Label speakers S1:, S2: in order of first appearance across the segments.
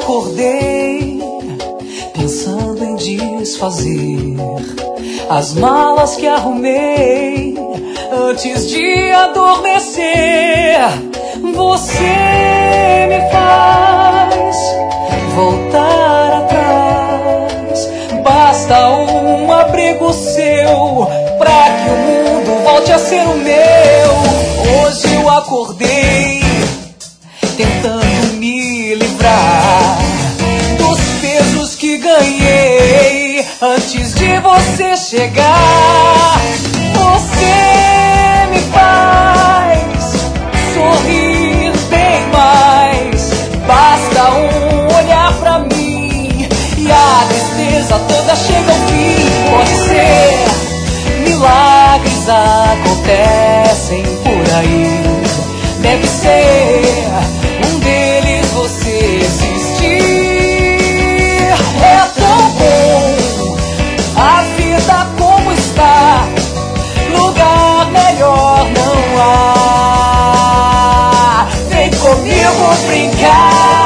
S1: acordei pensando em desfazer as malas que arrumei antes de adormecer. Você me faz voltar atrás. Basta um abrigo seu pra que o mundo volte a ser o meu. Hoje eu acordei tentando me livrar dos pesos que ganhei antes de você chegar. Você me faz sorrir bem mais. Basta um olhar pra mim e a tristeza toda chega ao fim. Pode ser, milagres acontecem por aí. Deve ser um deles você existir. É tão bom a vida como está, lugar melhor não há. Vem comigo brincar.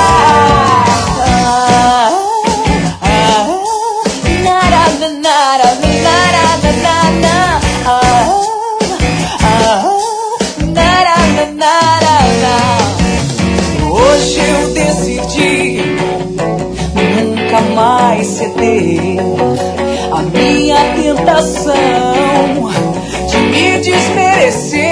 S1: Hoje eu decidi nunca mais ceder a minha tentação de me desmerecer.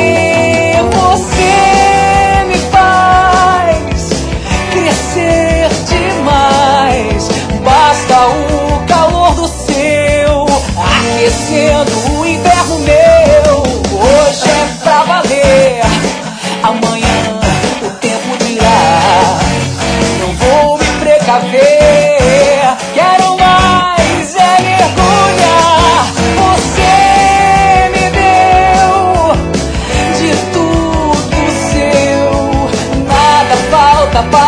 S1: Você me faz crescer demais. Basta o calor do seu aquecendo o inverno meu. Hoje é pra valer, amanhã o tempo dirá. Não vou me precaver, quero mais é mergulhar. Você me deu de tudo seu, nada falta para